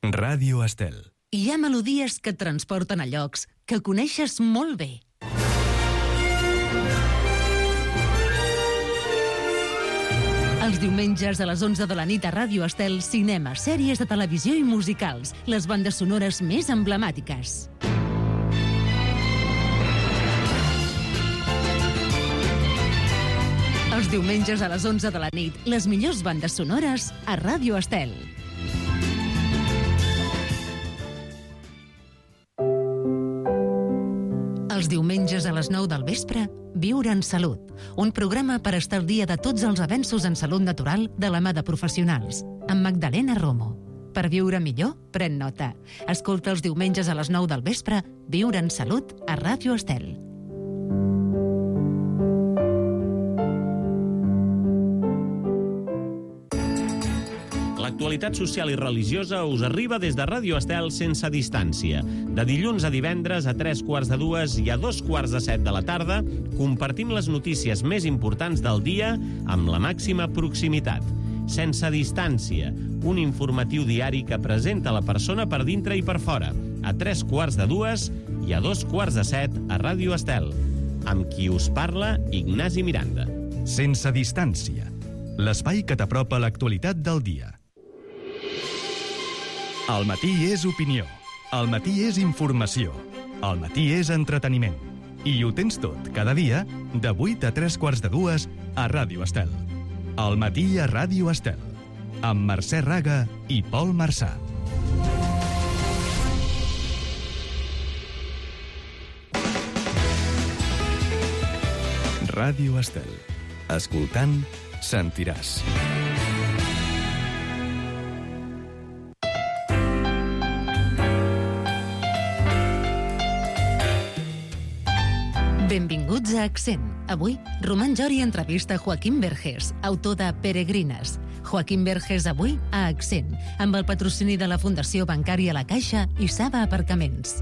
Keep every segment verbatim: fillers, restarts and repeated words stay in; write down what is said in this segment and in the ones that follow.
Ràdio Estel. Hi ha melodies que et transporten a llocs que coneixes molt bé. Els diumenges a les onze de la nit a Ràdio Estel, cinema, sèries de televisió i musicals, les bandes sonores més emblemàtiques. Els diumenges a les onze de la nit, les millors bandes sonores a Ràdio Estel. Els diumenges a les nou del vespre, Viure en Salut, un programa per estar al dia de tots els avenços en salut natural de la mà de professionals, amb Magdalena Romo. Per viure millor, pren nota. Escolta els diumenges a les nou del vespre, Viure en Salut a Ràdio Estel. L'actualitat social i religiosa us arriba des de Ràdio Estel sense distància. De dilluns a divendres a tres quarts de dues i a dos quarts de set de la tarda compartim les notícies més importants del dia amb la màxima proximitat. Sense distància, un informatiu diari que presenta la persona per dintre i per fora, a tres quarts de dues i a dos quarts de set a Ràdio Estel. Amb qui us parla, Ignasi Miranda. Sense distància, l'espai que t'apropa l'actualitat del dia. Al matí és opinió, al matí és informació, al matí és entreteniment. I ho tens tot, cada dia, de vuit a tres quarts de dues, a Ràdio Estel. Al matí a Ràdio Estel, amb Mercè Raga i Pol Marçà. Ràdio Estel. Escoltant, sentiràs. Benvinguts a Accent. Avui, Roman Jori entrevista Joaquín Vergés, autor de Peregrines. Joaquín Vergés avui a Accent, amb el patrocini de la Fundació Bancària La Caixa i Saba Aparcaments.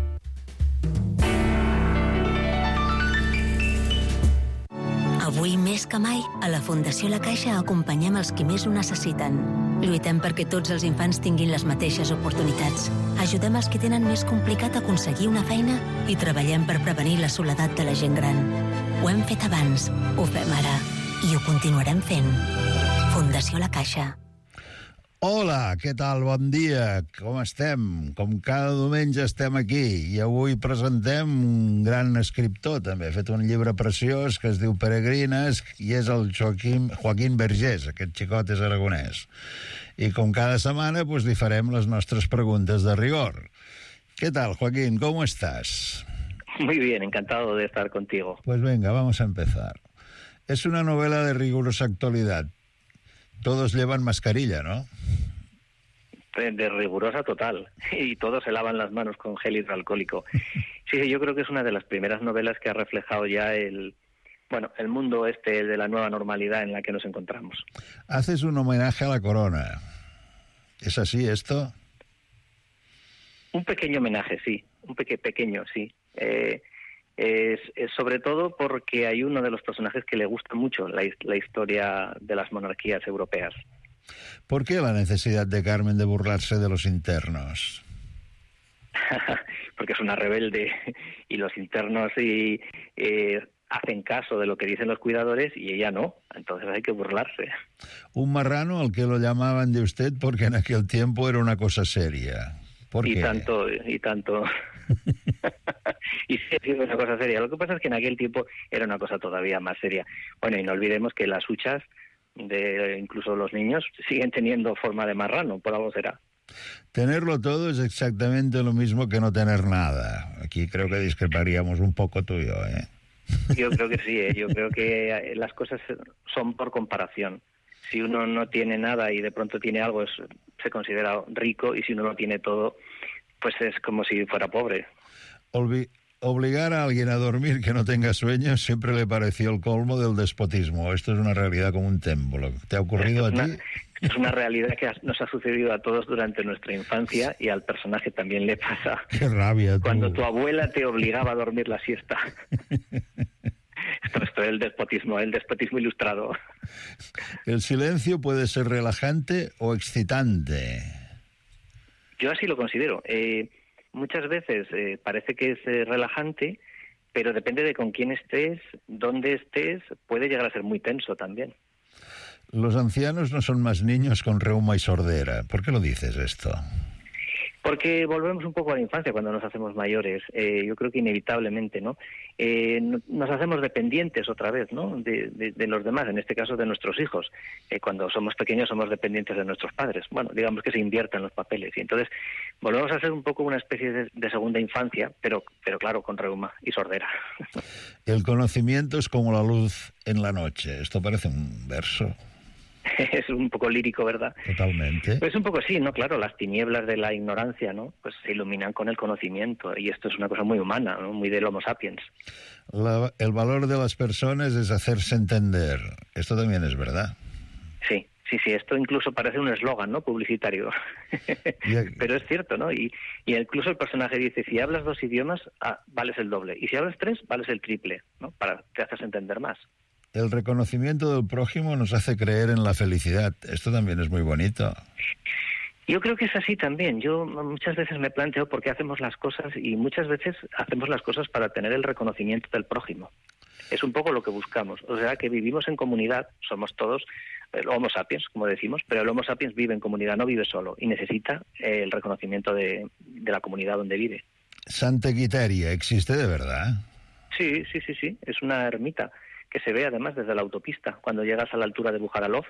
Avui més que mai, a la Fundació La Caixa acompanyem els qui més ho necessiten. Lluitem perquè tots els infants tinguin les mateixes oportunitats. Ajudem els que tenen més complicat aconseguir una feina i treballem per prevenir la soledat de la gent gran. Ho hem fet abans, ho fem ara i ho continuarem fent. Fundació La Caixa. Hola, què tal? Bon dia. Com estem? Com cada diumenge estem aquí i avui presentem un gran escriptor també. Ha fet un llibre preciós que es diu Peregrines i és el Joaquín, Joaquín Vergés, aquest xicot és aragonès. I com cada setmana pues, li farem les nostres preguntes de rigor. ¿Qué tal, Joaquín? ¿Cómo estás? Muy bien, encantado de estar contigo. Pues venga, vamos a empezar. Es una novela de rigurosa actualidad. Todos llevan mascarilla, ¿no? De, de rigurosa total. Y todos se lavan las manos con gel hidroalcohólico. Sí, yo creo que es una de las primeras novelas que ha reflejado ya el, bueno, el mundo este de la nueva normalidad en la que nos encontramos. Haces un homenaje a la corona. ¿Es así esto? Un pequeño homenaje, sí. Un peque, pequeño, sí. Eh, es, es sobre todo porque hay uno de los personajes que le gusta mucho la, la historia de las monarquías europeas. ¿Por qué la necesidad de Carmen de burlarse de los internos? Porque es una rebelde y los internos y, eh, hacen caso de lo que dicen los cuidadores y ella no, entonces hay que burlarse. Un marrano al que lo llamaban de usted porque en aquel tiempo era una cosa seria. ¿Por y qué? tanto, y tanto. Y sí, ha sido una cosa seria. Lo que pasa es que en aquel tiempo era una cosa todavía más seria. Bueno, y no olvidemos que las huchas de incluso los niños siguen teniendo forma de marrano, por algo será. Tenerlo todo es exactamente lo mismo que no tener nada. Aquí creo que discreparíamos un poco tú y yo, ¿eh? Yo creo que sí, ¿eh? Yo creo que las cosas son por comparación. Si uno no tiene nada y de pronto tiene algo, es, se considera rico, y si uno no tiene todo, pues es como si fuera pobre. Olvi- Obligar a alguien a dormir que no tenga sueño siempre le pareció el colmo del despotismo. Esto es una realidad como un templo. ¿Te ha ocurrido a ti? Una, es una realidad que nos ha sucedido a todos durante nuestra infancia y al personaje también le pasa. ¡Qué rabia! Tú. Cuando tu abuela te obligaba a dormir la siesta. Esto, esto es el despotismo, el despotismo ilustrado. El silencio puede ser relajante o excitante. Yo así lo considero. Eh, muchas veces eh, parece que es eh, relajante, pero depende de con quién estés, dónde estés, puede llegar a ser muy tenso también. Los ancianos no son más niños con reuma y sordera. ¿Por qué lo dices esto? Porque volvemos un poco a la infancia cuando nos hacemos mayores. Eh, yo creo que inevitablemente, ¿no? Eh, no, nos hacemos dependientes otra vez, ¿no? De, de, de los demás, en este caso de nuestros hijos. Eh, cuando somos pequeños somos dependientes de nuestros padres. Bueno, digamos que se invierten los papeles. Y entonces volvemos a ser un poco una especie de, de segunda infancia, pero, pero claro, con reuma y sordera. El conocimiento es como la luz en la noche. Esto parece un verso. Es un poco lírico, ¿verdad? Totalmente. Pues un poco sí, ¿no? Claro, las tinieblas de la ignorancia, ¿no? Pues se iluminan con el conocimiento, y esto es una cosa muy humana, ¿no? Muy del Homo sapiens. La, el valor de las personas es hacerse entender. Esto también es verdad. Sí, sí, sí, esto incluso parece un eslogan, ¿no? Publicitario. Pero es cierto, ¿no? Y, y incluso el personaje dice, si hablas dos idiomas, ah, vales el doble. Y si hablas tres, vales el triple, ¿no? Para te haces entender más. El reconocimiento del prójimo nos hace creer en la felicidad. Esto también es muy bonito. Yo creo que es así también. Yo muchas veces me planteo por qué hacemos las cosas, y muchas veces hacemos las cosas para tener el reconocimiento del prójimo. Es un poco lo que buscamos. O sea, que vivimos en comunidad, somos todos el Homo sapiens, como decimos, pero el Homo sapiens vive en comunidad, no vive solo, y necesita eh, el reconocimiento de, de la comunidad donde vive. Santa Quiteria, ¿existe de verdad? Sí, sí, sí, sí. Es una ermita que se ve además desde la autopista. Cuando llegas a la altura de Bujaralov,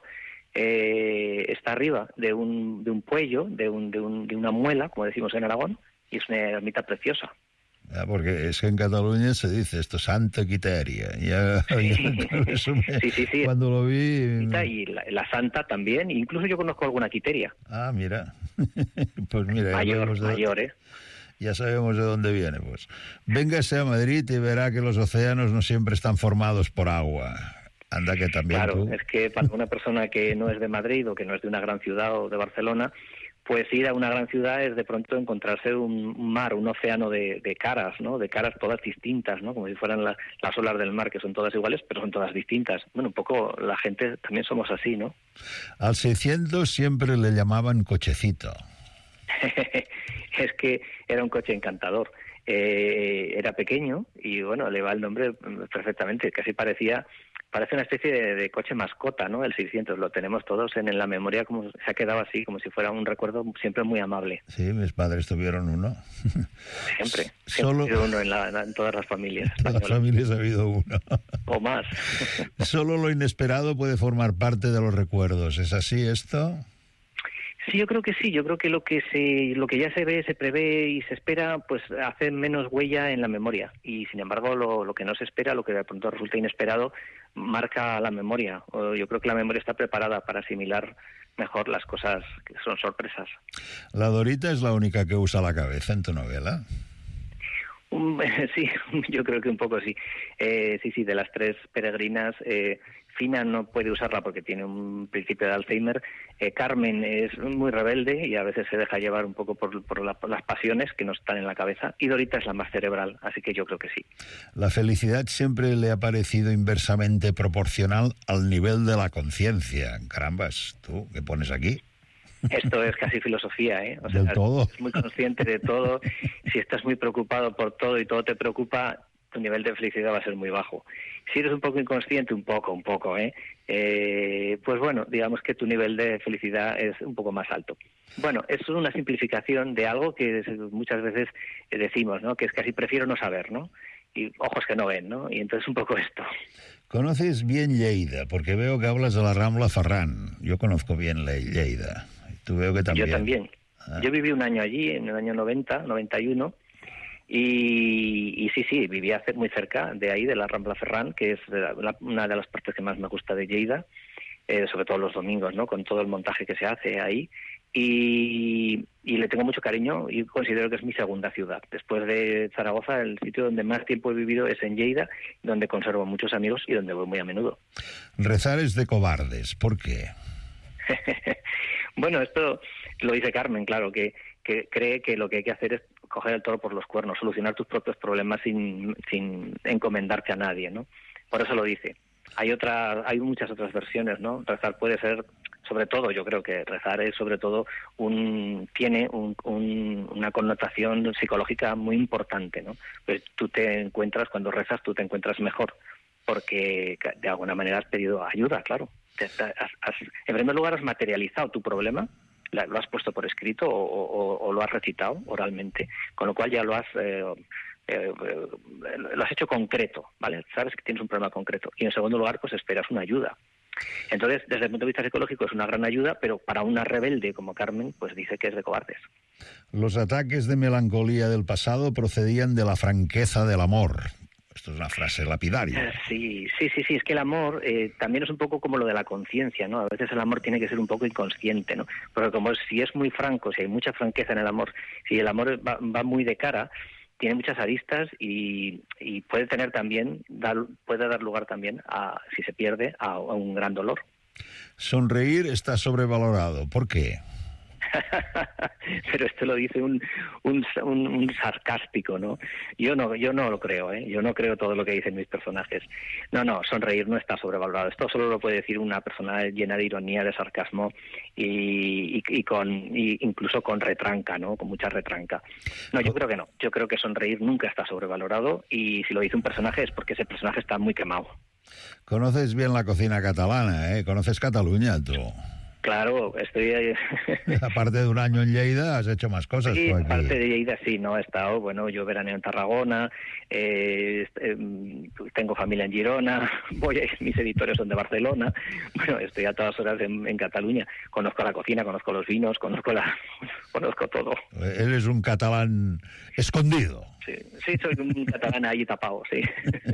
eh, está arriba de un, de un puello, de, un, de, un, de una muela, como decimos en Aragón, y es una ermita preciosa. Ya, porque es que en Cataluña se dice esto, Santa Quiteria. Ya, Sí. ya, eso me, Sí, sí, sí. Cuando lo vi... Y la, la Santa también, incluso yo conozco alguna Quiteria. Ah, mira. Pues mira, Mayor, de... mayor, ¿eh? Ya sabemos de dónde viene, pues. Véngase a Madrid y verá que los océanos no siempre están formados por agua. Anda que también Claro, tú... es que para una persona que no es de Madrid o que no es de una gran ciudad o de Barcelona, pues ir a una gran ciudad es de pronto encontrarse un, un mar, un océano de, de caras, ¿no? De caras todas distintas, ¿no? Como si fueran la, las olas del mar, que son todas iguales, pero son todas distintas. Bueno, un poco la gente también somos así, ¿no? Al seiscientos siempre le llamaban cochecito. Es que era un coche encantador. Eh, era pequeño y, bueno, le va el nombre perfectamente. Casi parecía... Parece una especie de, de coche mascota, ¿no? El seiscientos, lo tenemos todos en, en la memoria, como se ha quedado así, como si fuera un recuerdo siempre muy amable. Sí, mis padres tuvieron uno. Siempre, siempre Solo... ha habido uno en, la, en todas las familias. En todas las familias ha habido uno. O más. Solo lo inesperado puede formar parte de los recuerdos. ¿Es así esto? Sí, yo creo que sí. Yo creo que lo que se, lo que ya se ve, se prevé y se espera, pues hace menos huella en la memoria. Y sin embargo, lo, lo que no se espera, lo que de pronto resulta inesperado, marca la memoria. Yo creo que la memoria está preparada para asimilar mejor las cosas que son sorpresas. ¿La Dorita es la única que usa la cabeza en tu novela? Um, sí, yo creo que un poco sí. Eh, sí, sí, de las tres peregrinas, eh, Fina no puede usarla porque tiene un principio de Alzheimer. Eh, Carmen es muy rebelde y a veces se deja llevar un poco por, por, la, por las pasiones que no están en la cabeza. Y Dorita es la más cerebral, así que yo creo que sí. La felicidad siempre le ha parecido inversamente proporcional al nivel de la conciencia. Carambas, ¿tú qué pones aquí? Esto es casi filosofía, ¿eh? O sea, Del todo. Es muy consciente de todo. Si estás muy preocupado por todo y todo te preocupa, tu nivel de felicidad va a ser muy bajo. Si eres un poco inconsciente, un poco, un poco, ¿eh? eh pues bueno, digamos que tu nivel de felicidad es un poco más alto. Bueno, es una simplificación de algo que muchas veces decimos, ¿no? Que es casi prefiero no saber, ¿no? Y ojos que no ven, ¿no? Y entonces un poco esto. Conoces bien Lleida, porque veo que hablas de la Rambla Ferran. Yo conozco bien Lleida. Tú veo que también. Yo también. Ah. Yo viví un año allí, en el año noventa, noventa y uno, y, y sí, sí, vivía muy cerca de ahí, de la Rambla Ferran, que es la, una de las partes que más me gusta de Lleida, eh, sobre todo los domingos, ¿no? Con todo el montaje que se hace ahí. Y, y le tengo mucho cariño y considero que es mi segunda ciudad. Después de Zaragoza, el sitio donde más tiempo he vivido es en Lleida, donde conservo muchos amigos y donde voy muy a menudo. Rezar es de cobardes. ¿Por qué? Bueno, esto lo dice Carmen, claro, que, que cree que lo que hay que hacer es coger el toro por los cuernos, solucionar tus propios problemas sin, sin encomendarte a nadie, ¿no? Por eso lo dice. Hay otra, hay muchas otras versiones, ¿no? Rezar puede ser sobre todo, yo creo que rezar es sobre todo un tiene un, un, una connotación psicológica muy importante, ¿no? Pues tú te encuentras, cuando rezas, tú te encuentras mejor, porque de alguna manera has pedido ayuda, claro. Te, has, has, en primer lugar, has materializado tu problema, lo has puesto por escrito o, o, o lo has recitado oralmente, con lo cual ya lo has... Eh, Eh, eh, lo has hecho concreto, ¿vale? Sabes que tienes un problema concreto. Y en segundo lugar, pues esperas una ayuda. Entonces, desde el punto de vista psicológico es una gran ayuda, pero para una rebelde como Carmen, pues dice que es de cobardes. Los ataques de melancolía del pasado procedían de la franqueza del amor. Esto es una frase lapidaria. Sí, sí, sí, sí. Es que el amor eh, también es un poco como lo de la conciencia, ¿no? A veces el amor tiene que ser un poco inconsciente, ¿no? Porque como es, si es muy franco, si hay mucha franqueza en el amor, si el amor va, va muy de cara, tiene muchas aristas y, y puede tener también, dar, puede dar lugar también, a, si se pierde, a, a un gran dolor. Sonreír está sobrevalorado. ¿Por qué? Pero esto lo dice un, un, un, un sarcástico, ¿no? Yo no yo no lo creo, ¿eh? Yo no creo todo lo que dicen mis personajes. No, no, sonreír no está sobrevalorado. Esto solo lo puede decir una persona llena de ironía, de sarcasmo y, y, y con y incluso con retranca, ¿no? Con mucha retranca. No, yo creo que no. Yo creo que sonreír nunca está sobrevalorado y si lo dice un personaje es porque ese personaje está muy quemado. Conoces bien la cocina catalana, ¿eh? Conoces Cataluña, tú. Claro, estoy... Aparte de un año en Lleida, has hecho más cosas. Sí, por aquí. aparte de Lleida sí, ¿no? He estado, bueno, yo veraneo en Tarragona, eh, eh, tengo familia en Girona, voy, mis editores son de Barcelona, bueno, estoy a todas horas en, en Cataluña, conozco la cocina, conozco los vinos, conozco la, conozco todo. Eres un catalán escondido. Sí, sí, soy un catalán ahí tapado, sí.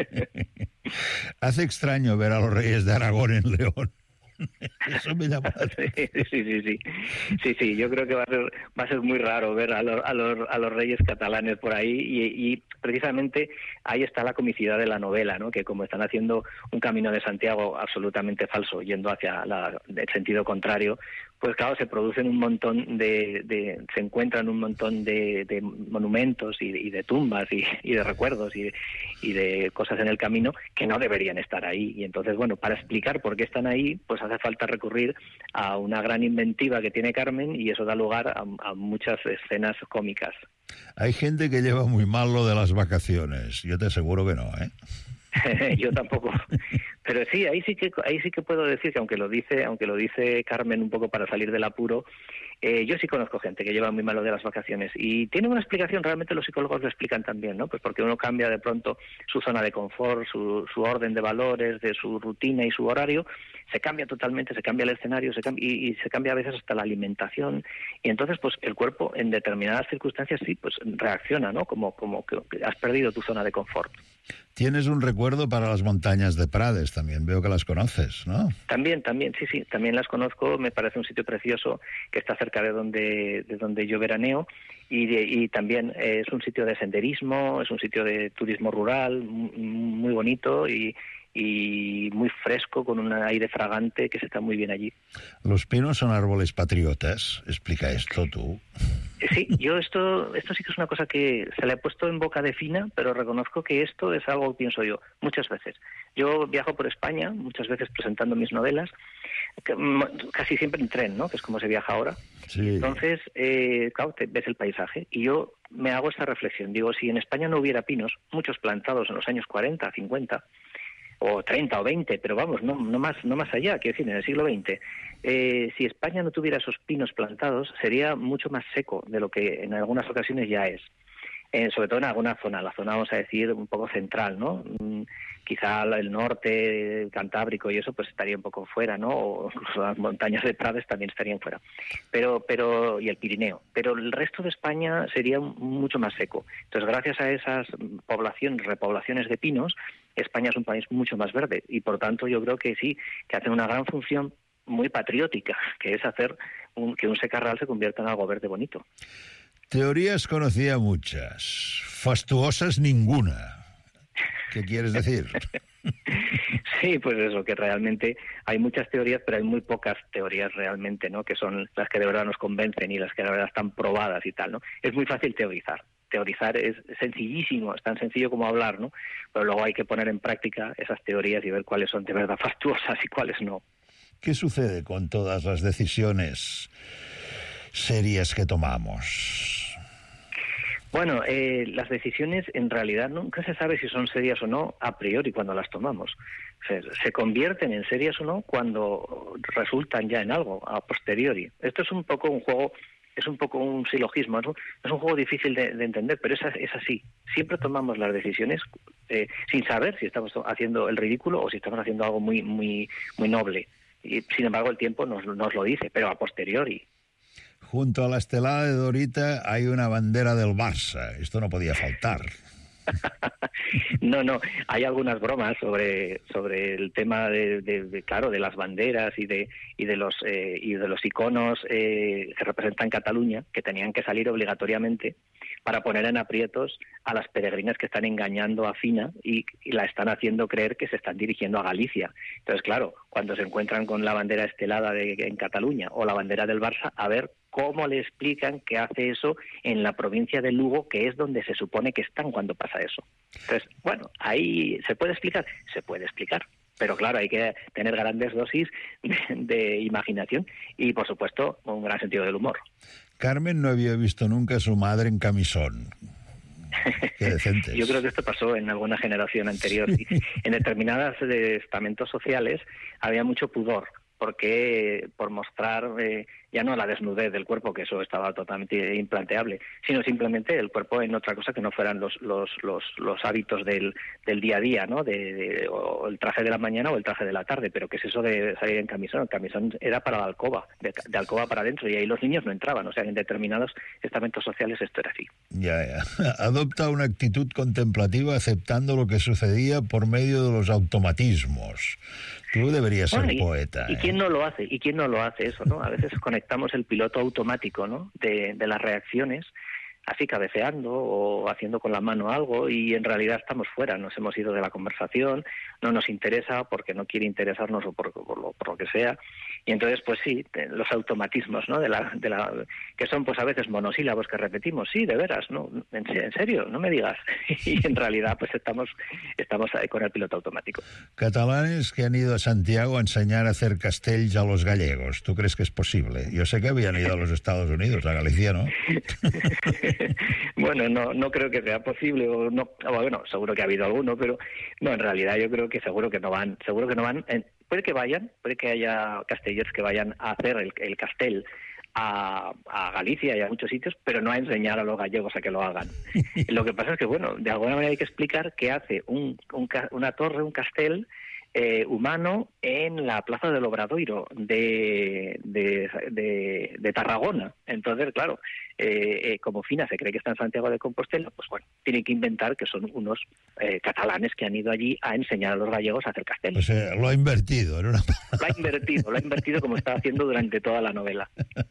Hace extraño ver a los reyes de Aragón en León. Eso me llama la atención. Sí, sí, sí, sí. Sí, sí, yo creo que va a ser, va a ser muy raro ver a los, a los, a los reyes catalanes por ahí y, y precisamente ahí está la comicidad de la novela, ¿no? Que como están haciendo un camino de Santiago absolutamente falso, yendo hacia la, el sentido contrario, pues claro, se producen un montón de, de se encuentran un montón de, de monumentos y de, y de tumbas y, y de recuerdos y de, y de cosas en el camino que no deberían estar ahí. Y entonces, bueno, para explicar por qué están ahí, pues hace falta recurrir a una gran inventiva que tiene Carmen y eso da lugar a, a muchas escenas cómicas. Hay gente que lleva muy mal lo de las vacaciones. Yo te aseguro que no, ¿eh? Yo tampoco, pero sí, ahí sí que ahí sí que puedo decir que aunque lo dice, aunque lo dice Carmen un poco para salir del apuro, eh, yo sí conozco gente que lleva muy mal lo de las vacaciones y tiene una explicación, realmente los psicólogos lo explican también, ¿no? Pues porque uno cambia de pronto su zona de confort, su, su orden de valores, de su rutina y su horario, se cambia totalmente, se cambia el escenario, se cambia, y, y se cambia a veces hasta la alimentación y entonces pues el cuerpo en determinadas circunstancias sí pues reacciona, ¿no? Como como que has perdido tu zona de confort. Tienes un recuerdo para las montañas de Prades, también veo que las conoces, ¿no? También, también, sí, sí, también las conozco, me parece un sitio precioso que está cerca de donde de donde yo veraneo y, de, y también eh, es un sitio de senderismo, es un sitio de turismo rural, muy bonito y, y muy fresco, con un aire fragante que se está muy bien allí. Los pinos son árboles patriotas, explica esto tú. Sí, yo esto esto sí que es una cosa que se le ha puesto en boca de fina, pero reconozco que esto es algo que pienso yo muchas veces. Yo viajo por España, muchas veces presentando mis novelas, casi siempre en tren, ¿no? Que es como se viaja ahora. Sí. Entonces, eh, claro, te ves el paisaje y yo me hago esta reflexión. Digo, si en España no hubiera pinos, muchos plantados en los años cuarenta, cincuenta, o treinta o veinte, pero vamos, no, no más no más allá, quiero decir, en el siglo veinte. Eh, si España no tuviera esos pinos plantados, sería mucho más seco de lo que en algunas ocasiones ya es. Eh, sobre todo en alguna zona, la zona, vamos a decir, un poco central, ¿no? Mm, quizá el norte, el Cantábrico y eso, pues estaría un poco fuera, ¿no? O incluso las montañas de Prades también estarían fuera. Pero, pero, y el Pirineo. Pero el resto de España sería mucho más seco. Entonces, gracias a esas poblaciones, repoblaciones de pinos, España es un país mucho más verde. Y por tanto, yo creo que sí, que hacen una gran función muy patriótica, que es hacer un, que un secarral se convierta en algo verde bonito. Teorías conocía muchas, fastuosas ninguna. ¿Qué quieres decir? Sí, pues eso, que realmente hay muchas teorías, pero hay muy pocas teorías realmente, ¿no? Que son las que de verdad nos convencen y las que de verdad están probadas y tal, ¿no? Es muy fácil teorizar. Teorizar es sencillísimo, es tan sencillo como hablar, ¿no? Pero luego hay que poner en práctica esas teorías y ver cuáles son de verdad fastuosas y cuáles no. ¿Qué sucede con todas las decisiones serias que tomamos? Bueno, eh, las decisiones en realidad nunca se sabe si son serias o no a priori cuando las tomamos. Se, se convierten en serias o no cuando resultan ya en algo a posteriori. Esto es un poco un juego, es un poco un silogismo, ¿no? Es un juego difícil de, de entender, pero es, es así. Siempre tomamos las decisiones eh, sin saber si estamos haciendo el ridículo o si estamos haciendo algo muy, muy, muy noble. Y sin embargo el tiempo nos, nos lo dice, pero a posteriori. Junto a la estelada de Dorita hay una bandera del Barça. Esto no podía faltar. No, no, hay algunas bromas sobre sobre el tema de, de, de claro, de las banderas y de y de los eh, y de los iconos eh, que representan Cataluña, que tenían que salir obligatoriamente para poner en aprietos a las peregrinas que están engañando a Fina y, y la están haciendo creer que se están dirigiendo a Galicia. Entonces, claro, cuando se encuentran con la bandera estelada de, en Cataluña o la bandera del Barça, a ver cómo le explican que hace eso en la provincia de Lugo, que es donde se supone que están cuando pasa eso. Entonces, bueno, ahí se puede explicar, se puede explicar. Pero claro, hay que tener grandes dosis de, de imaginación y, por supuesto, un gran sentido del humor. Carmen no había visto nunca a su madre en camisón. Qué decentes. Yo creo que esto pasó en alguna generación anterior. En determinados estamentos sociales había mucho pudor, porque por mostrar eh, ya no la desnudez del cuerpo, que eso estaba totalmente implanteable, sino simplemente el cuerpo en otra cosa que no fueran los los los, los hábitos del, del día a día, ¿no? De, de, o el traje de la mañana o el traje de la tarde. Pero ¿qué es eso de salir en camisón? El camisón era para la alcoba, de, de alcoba para adentro, y ahí los niños no entraban. O sea, en determinados estamentos sociales esto era así. Ya, ya. Adopta una actitud contemplativa aceptando lo que sucedía por medio de los automatismos. Tú deberías ser bueno, y, poeta. ¿Y ¿eh? quién no lo hace? ¿Y quién no lo hace eso, no? A veces conectamos el piloto automático, ¿no? De, de las reacciones, así cabeceando o haciendo con la mano algo, y en realidad estamos fuera, nos hemos ido de la conversación, no nos interesa porque no quiere interesarnos o por, por, lo, por lo que sea. Y entonces, pues sí, los automatismos, ¿no? De la, de la, que son pues a veces monosílabos que repetimos, sí, de veras, ¿no? En, en serio, no me digas. Y en realidad, pues estamos, estamos con el piloto automático. Catalanes que han ido a Santiago a enseñar a hacer castells a los gallegos. ¿Tú crees que es posible? Yo sé que habían ido a los Estados Unidos, a Galicia, ¿no? Bueno, no, no creo que sea posible, o no, o bueno, seguro que ha habido alguno, pero no, en realidad yo creo que seguro que no van, seguro que no van. En, puede que vayan, puede que haya castellers que vayan a hacer el, el castell a, a Galicia y a muchos sitios, pero no a enseñar a los gallegos a que lo hagan. Lo que pasa es que, bueno, de alguna manera hay que explicar qué hace un, un, una torre, un castell eh, humano en la Plaza del Obradoiro de, de, de, de Tarragona. Entonces, claro, eh, eh, como Fina se cree que está en Santiago de Compostela, pues bueno, tiene que inventar que son unos eh, catalanes que han ido allí a enseñar a los gallegos a hacer castell. O sea, lo ha invertido. ¿no? Lo ha invertido, lo ha invertido como está haciendo durante toda la novela.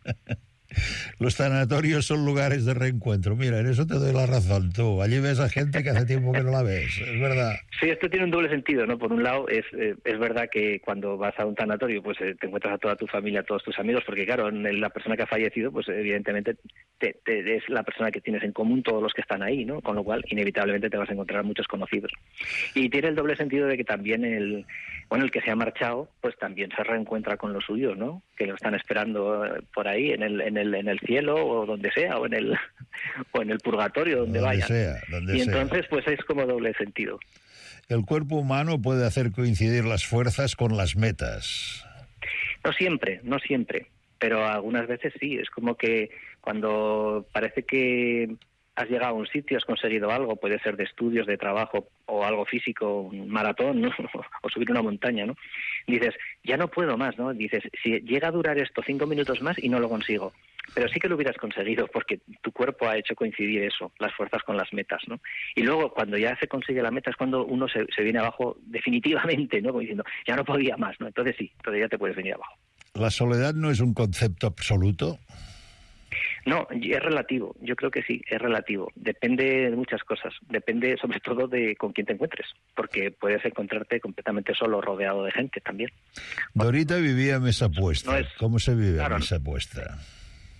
Los tanatorios son lugares de reencuentro. Mira, en eso te doy la razón tú. Allí ves a gente que hace tiempo que no la ves, es verdad. Sí, esto tiene un doble sentido, ¿no? Por un lado, es eh, es verdad que cuando vas a un tanatorio, pues eh, te encuentras a toda tu familia, a todos tus amigos, porque claro, la persona que ha fallecido, pues evidentemente te, te, es la persona que tienes en común todos los que están ahí, ¿no? Con lo cual, inevitablemente te vas a encontrar muchos conocidos. Y tiene el doble sentido de que también el, bueno, el que se ha marchado, pues también se reencuentra con los suyos, ¿no? Que lo están esperando por ahí, en el, en el, en el cielo, o donde sea, o en el o en el purgatorio, donde, donde vayan. Sea, donde y sea. Entonces, pues es como doble sentido. El cuerpo humano puede hacer coincidir las fuerzas con las metas. No siempre, no siempre, pero algunas veces sí. Es como que cuando parece que has llegado a un sitio, has conseguido algo, puede ser de estudios, de trabajo o algo físico, un maratón, ¿no? O subir una montaña, ¿no? Dices, ya no puedo más, ¿no? Dices, si llega a durar esto cinco minutos más y no lo consigo. Pero sí que lo hubieras conseguido porque tu cuerpo ha hecho coincidir eso, las fuerzas con las metas, ¿no? Y luego, cuando ya se consigue la meta, es cuando uno se, se viene abajo definitivamente, ¿no? Como diciendo, ya no podía más, ¿no? Entonces sí, entonces ya te puedes venir abajo. ¿La soledad no es un concepto absoluto? No, es relativo. Yo creo que sí, es relativo. Depende de muchas cosas. Depende sobre todo de con quién te encuentres, porque puedes encontrarte completamente solo, rodeado de gente también. Dorita vivía mesa puesta. No es, ¿Cómo se vive claro, mesa puesta?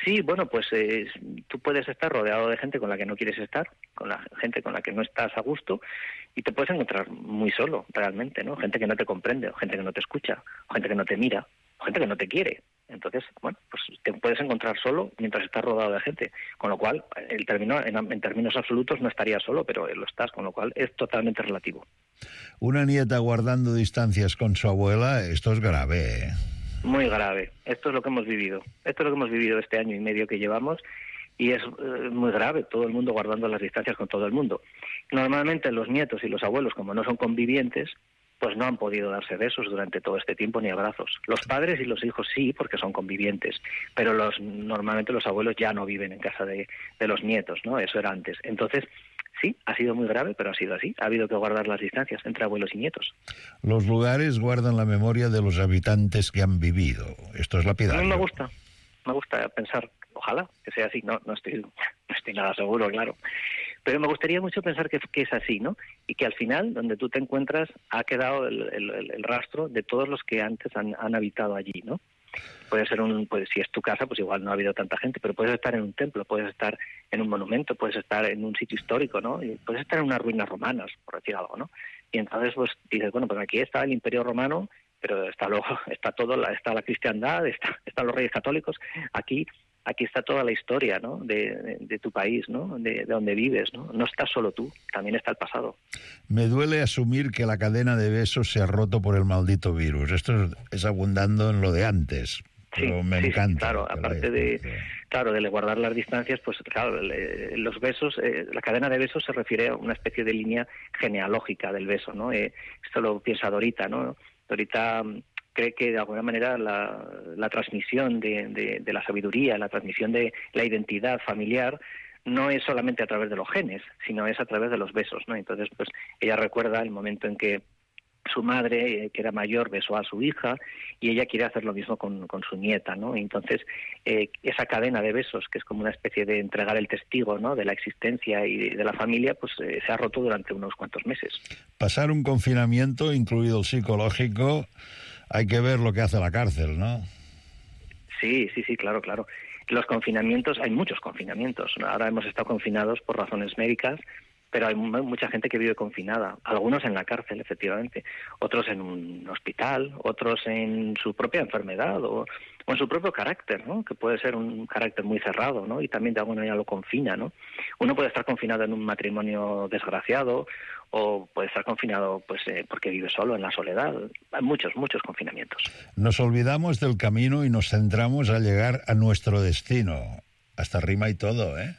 Sí, bueno, pues eh, tú puedes estar rodeado de gente con la que no quieres estar, con la gente con la que no estás a gusto, y te puedes encontrar muy solo, realmente, ¿no? Gente que no te comprende, o gente que no te escucha, o gente que no te mira, o gente que no te quiere. Entonces, bueno, pues te puedes encontrar solo mientras estás rodeado de gente, con lo cual, el término, en, en términos absolutos no estarías solo, pero lo estás, con lo cual es totalmente relativo. Una nieta guardando distancias con su abuela, esto es grave, ¿eh? Muy grave. Esto es lo que hemos vivido. Esto es lo que hemos vivido este año y medio que llevamos y es eh, muy grave. Todo el mundo guardando las distancias con todo el mundo. Normalmente los nietos y los abuelos, como no son convivientes, pues no han podido darse besos durante todo este tiempo ni abrazos. Los padres y los hijos sí, porque son convivientes, pero los normalmente los abuelos ya no viven en casa de, de los nietos, ¿no? Eso era antes. Entonces, sí, ha sido muy grave, pero ha sido así. Ha habido que guardar las distancias entre abuelos y nietos. Los lugares guardan la memoria de los habitantes que han vivido. Esto es lapidario. A mí me gusta, me gusta pensar, ojalá que sea así. No, no estoy, no estoy nada seguro, claro. Pero me gustaría mucho pensar que, que es así, ¿no? Y que al final, donde tú te encuentras, ha quedado el, el, el rastro de todos los que antes han, han habitado allí, ¿no? Puede ser un, pues si es tu casa, pues igual no ha habido tanta gente, pero puedes estar en un templo, puedes estar en un monumento, puedes estar en un sitio histórico, ¿no? Y puedes estar en unas ruinas romanas, por decir algo, ¿no? Y entonces, pues dices, bueno, pues aquí está el Imperio Romano, pero está luego, está todo, la, está la cristiandad, está, están los reyes católicos, aquí... Aquí está toda la historia, ¿no? de, de, de tu país, ¿no? De, de donde vives, ¿no? No estás solo tú, también está el pasado. Me duele asumir que la cadena de besos se ha roto por el maldito virus. Esto es, es abundando en lo de antes, pero sí, me sí, encanta. Claro, aparte de, claro, de guardar las distancias, pues claro, le, los besos, eh, la cadena de besos se refiere a una especie de línea genealógica del beso, ¿no? Eh, esto lo piensa Dorita, ¿no? Dorita cree que de alguna manera la, la transmisión de, de, de la sabiduría, la transmisión de la identidad familiar no es solamente a través de los genes, sino es a través de los besos, ¿no? Entonces, pues ella recuerda el momento en que su madre, que era mayor, besó a su hija y ella quiere hacer lo mismo con, con su nieta, ¿no? Entonces, eh, esa cadena de besos, que es como una especie de entregar el testigo, ¿no?, de la existencia y de, de la familia, pues eh, se ha roto durante unos cuantos meses. Pasar un confinamiento, incluido el psicológico, hay que ver lo que hace la cárcel, ¿no? Sí, sí, sí, claro, claro. Los confinamientos, hay muchos confinamientos. Ahora hemos estado confinados por razones médicas, pero hay mucha gente que vive confinada. Algunos en la cárcel, efectivamente. Otros en un hospital, otros en su propia enfermedad o, o en su propio carácter, ¿no? Que puede ser un carácter muy cerrado, ¿no? Y también de alguna manera lo confina, ¿no? Uno puede estar confinado en un matrimonio desgraciado o puede estar confinado pues eh, porque vive solo en la soledad. Hay muchos, muchos confinamientos. Nos olvidamos del camino y nos centramos a llegar a nuestro destino. Hasta rima y todo, ¿eh?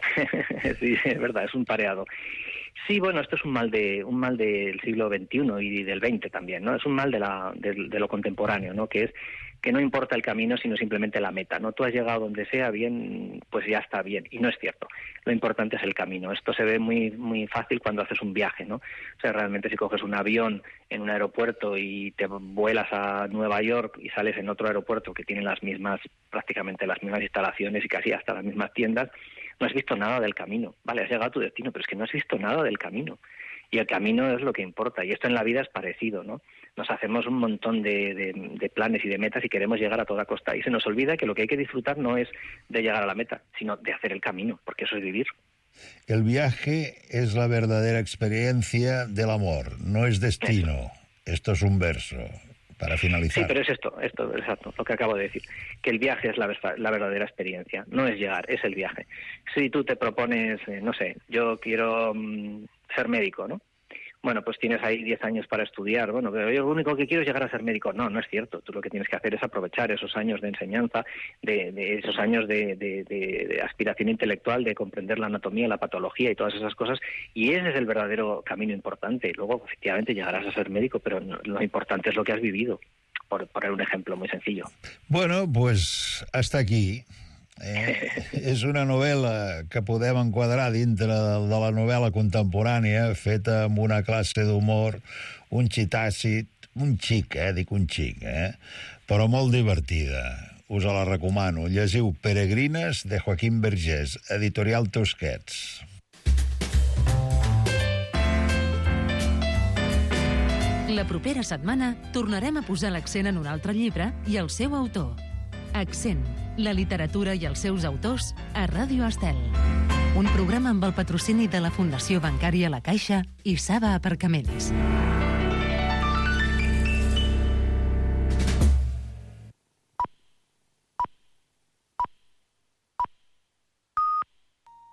Sí, es verdad, es un pareado. Sí, bueno, esto es un mal de un mal del siglo veintiuno y del veinte también, ¿no? Es un mal de la de, de lo contemporáneo, ¿no? Que es que no importa el camino, sino simplemente la meta, ¿no? Tú has llegado donde sea bien, pues ya está bien, y no es cierto. Lo importante es el camino. Esto se ve muy muy fácil cuando haces un viaje, ¿no? O sea, realmente si coges un avión en un aeropuerto y te vuelas a Nueva York y sales en otro aeropuerto que tiene las mismas, prácticamente las mismas instalaciones y casi hasta las mismas tiendas, no has visto nada del camino. Vale, has llegado a tu destino, pero es que no has visto nada del camino. Y el camino es lo que importa. Y esto en la vida es parecido, ¿no? Nos hacemos un montón de, de, de planes y de metas y queremos llegar a toda costa. Y se nos olvida que lo que hay que disfrutar no es de llegar a la meta, sino de hacer el camino, porque eso es vivir. El viaje es la verdadera experiencia del amor, no es destino. Eso. Esto es un verso. Para finalizar. Sí, pero es esto, esto, exacto, lo que acabo de decir, que el viaje es la, la verdadera experiencia, no es llegar, es el viaje. Si tú te propones, eh, no sé, yo quiero um, ser médico, ¿no? Bueno, pues tienes ahí diez años para estudiar, bueno, pero yo lo único que quiero es llegar a ser médico. No, no es cierto. Tú lo que tienes que hacer es aprovechar esos años de enseñanza, de, de esos años de, de, de, de aspiración intelectual, de comprender la anatomía, la patología y todas esas cosas, y ese es el verdadero camino importante. Luego, efectivamente, llegarás a ser médico, pero no, lo importante es lo que has vivido, por poner un ejemplo muy sencillo. Bueno, pues hasta aquí. Eh, és una novel·la que podem enquadrar dintre de la novel·la contemporània, feta amb una classe d'humor, un xitàcit, un xic, eh, dic un xic, eh, però molt divertida. Us la recomano. Llegiu Peregrines, de Joaquín Vergés, editorial Tusquets. La propera setmana tornarem a posar l'accent en un altre llibre i el seu autor. Accent, la literatura i els seus autors a Ràdio Estel. Un programa amb el patrocini de la Fundació Bancària La Caixa i Saba Aparcaments.